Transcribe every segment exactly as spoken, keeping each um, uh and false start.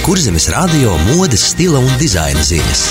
Kurzemes radio modes, stila un dizaina ziņas.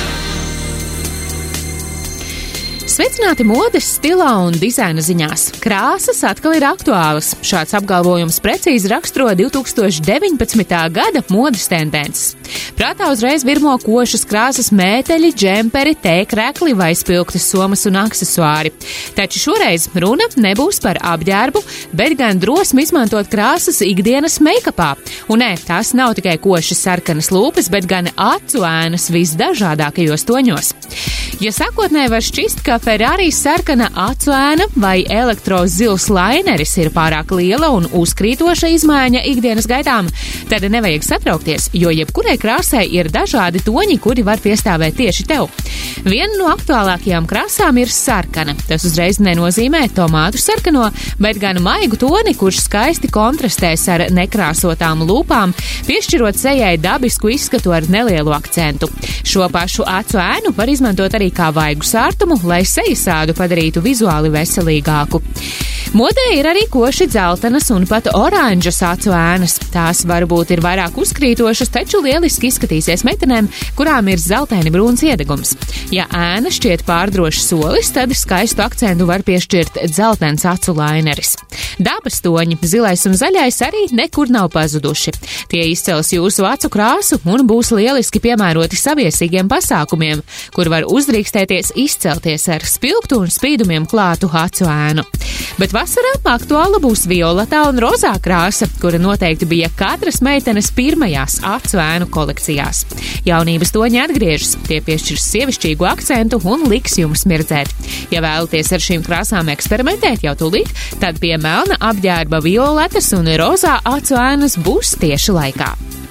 Sveicināti modes, stilā un dizaina ziņās. Krāsas atkal ir aktuālas. Šāds apgalvojums precīzi raksturo divi tūkstoši deviņpadsmitā gada modes tendences. Prātā uzreiz virmo košas krāsas mēteļi, džemperi, tēkrekli vai spilgtas somas un aksesuāri. Taču šoreiz runa nebūs par apģērbu, bet gan drosmi izmantot krāsas ikdienas meikapā. Un nē, tās nav tikai košas sarkanas lūpas, bet gan acu ēnas visdažādākajos toņos. Ja sākotnēji var šķist, ka Ferrari sarkana acu ēna vai elektro-zils laineris ir pārāk liela un uzkrītoša izmaiņa ikdienas gaitām, tad nevajag satraukties, jo jebkurai krāsai ir dažādi toņi, kuri var piestāvēt tieši tev. Viena no aktuālākajām krāsām ir sarkana. Tas uzreiz nenozīmē tomātu sarkano, bet gan maigu toni, kurš skaisti kontrastēs ar nekrāsotām lūpām, piešķirot sejai dabisku izskatu ar nelielu akcentu. Šo pašu acu ēnu var izmantot arī kā vaigu sārtumu, lai sejasādu padarītu vizuāli veselīgāku. Modē ir arī koši dzeltenas un pat oranžas acu ēnas. Tās varbūt ir vairāk uzkrītošas, taču lieliski izskatīsies meitenēm, kurām ir zeltaini brūns iedegums. Ja ēna šķiet pārdrošs solis, tad skaistu akcentu var piešķirt dzeltens acu laineris. Dabas toņi, zilais un zaļais, arī nekur nav pazuduši. Tie izcels jūsu acu krāsu un būs lieliski piemēroti saviesīgiem pasākumiem, kur var uzdrīkstēties izcelties ar spilgtu un spīdumiem klātu acu ēnu. Bet vasarā aktuāla būs violetā un rozā krāsa, kura noteikti bija katras meitenes pirmajās acu ēnu kolekcijās. Jaunības toņi atgriežas, tie piešķirs sievišķīgu akcentu un liks jums smirdzēt. Ja vēlaties ar šīm krāsām eksperimentēt jau tūlīt, tad pie melna apģērba violetas un rozā acu ēnas būs tieši laikā.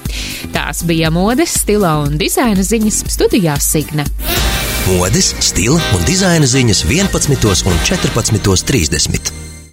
Tās bija modes, stila un dizaina ziņas, studijās Signe. Modes, stila un dizaina ziņas vienpadsmitos un četrpadsmitos trīsdesmit.